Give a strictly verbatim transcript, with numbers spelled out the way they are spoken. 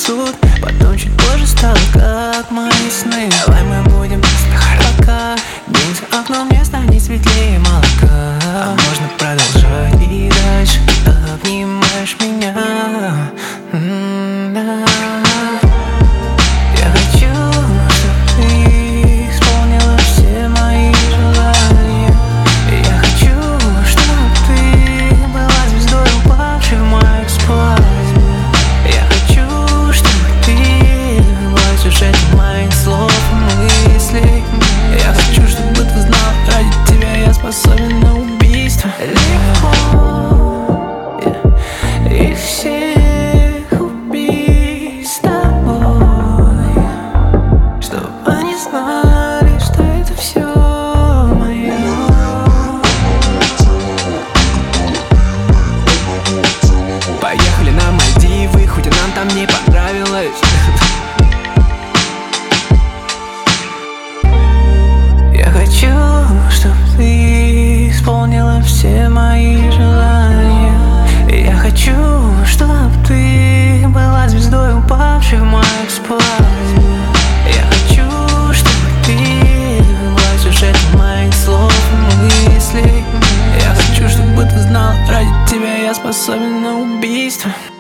суд. Потом чуть позже стало, как мои сны. Давай мы будем просто пока день за окном не станет светлее молока. А можно продолжать и дальше. Ты обнимаешь меня. М-да. Я хочу, чтобы ты исполнила все мои желания. Я хочу, чтобы ты была звездой, упавшей в мою спальню. Я хочу, чтобы ты была сюжетом моих слов и мыслей. Я хочу, чтобы ты знал, ради тебя я способен на убийство. Легко их всех убить с тобой, чтобы они знали, что это все мое. Поехали на Мальдивы, хоть и нам там не понравилось. Я хочу, чтобы ты исполнила все мои желания. Я хочу, чтобы ты была звездой, упавшей в мою спальню. Я хочу, чтобы ты была сюжетом моих слов и мыслей. Я хочу, чтобы ты знал, ради тебя я способен на убийство.